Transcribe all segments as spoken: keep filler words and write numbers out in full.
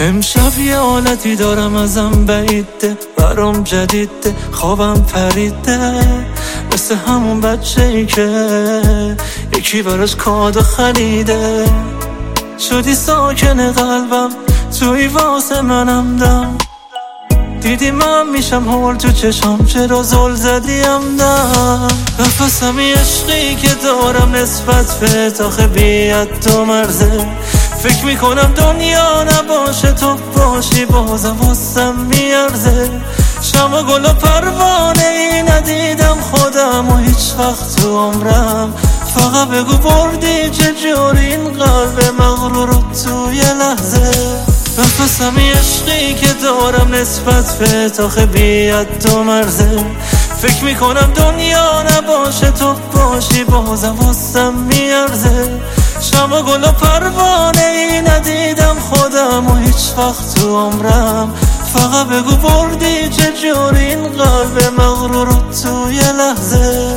امشب یه حالتی دارم ازم بعیده، برام جدیده، خوابم پریده، مثل همون بچه ای که یکی براش کادو خریده. شدی ساکن قلبم، توی واسه منم دم، دیدی من میشم هول تو چشم، چرا زل زدیم دم. نفسمی عشقی که دارم نسبت به تاخه بیاد تو مرزه، فکر میکنم دنیا نباشه تو باشی بازم واسم میارزه. شما گل و پروانه ای ندیدم خودم و هیچ وقت تو عمرم، فقط بگو بردی چجوری این قلب مغرور رو توی لحظه. نفسمی عشقی که دارم نسبت به تاخه بیاد تو مرزه، فکر میکنم دنیا نباشه تو باشی بازم واسم میارزه. شما گل و پروانه ای ندیدم خودم و هیچ وقت تو عمرم، فقط بگو بردی چجوری این قلب مغرور رو توی لحظه.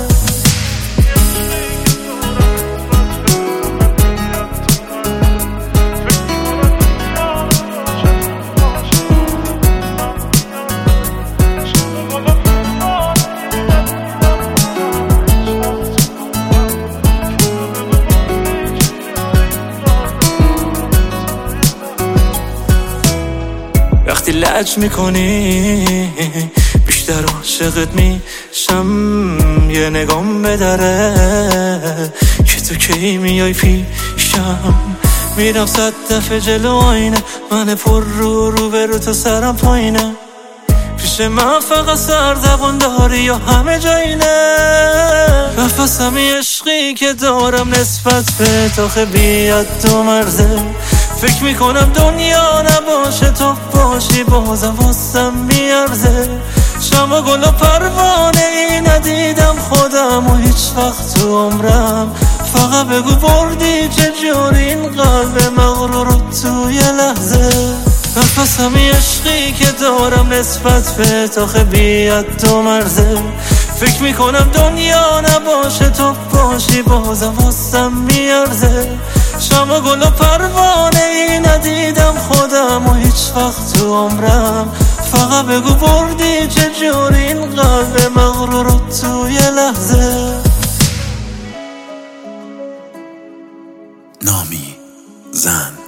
وقتی لج میکنی بیشتر عاشقت میشم، یه نگام به دره که تو کی میای پیشم. میرم صد دفعه جلو آینه، من پر رو رو برو تو سرم پایینه، پیش من فقط سرزبون داری یا همه جایینه. نفسمی عشقی که دارم نسبت به تاخه بیاد تو مرزه، فکر میکنم دنیا نباشه تو باشی بازم واسم میارزه. شما گل و پروانه ای ندیدم خودم و هیچ وقت تو عمرم، فقط بگو بردی چجوری این قلب مغرور رو توی لحظه. نفسمی عشقی که دارم نسبت به تاخه بیاد تو مرزه، فکر میکنم دنیا نباشه تو باشی بازم واسم میارزه. شما گل و پروانه ای ندیدم خودم و هیچ وقت تو عمرم، فقط بگو بردی چجوری این قلب مغرور رو توی لحظه. نامی زن